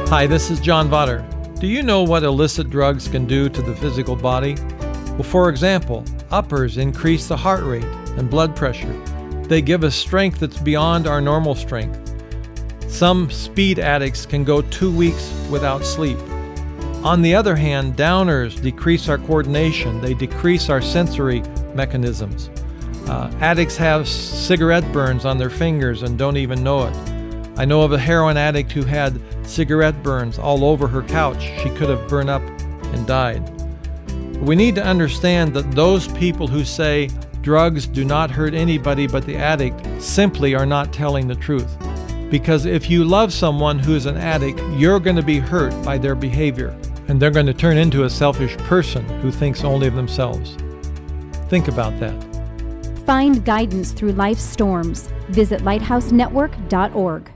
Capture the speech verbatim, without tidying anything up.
Hi, this is John Vaughter. Do you know what illicit drugs can do to the physical body? Well, for example, uppers increase the heart rate and blood pressure. They give us strength that's beyond our normal strength. Some speed addicts can go two weeks without sleep. On the other hand, downers decrease our coordination. They decrease our sensory mechanisms. Uh, addicts have cigarette burns on their fingers and don't even know it. I know of a heroin addict who had cigarette burns all over her couch. She could have burned up and died. We need to understand that those people who say drugs do not hurt anybody but the addict simply are not telling the truth. Because if you love someone who is an addict, you're going to be hurt by their behavior, and they're going to turn into a selfish person who thinks only of themselves. Think about that. Find guidance through life's storms. Visit lighthouse network dot org.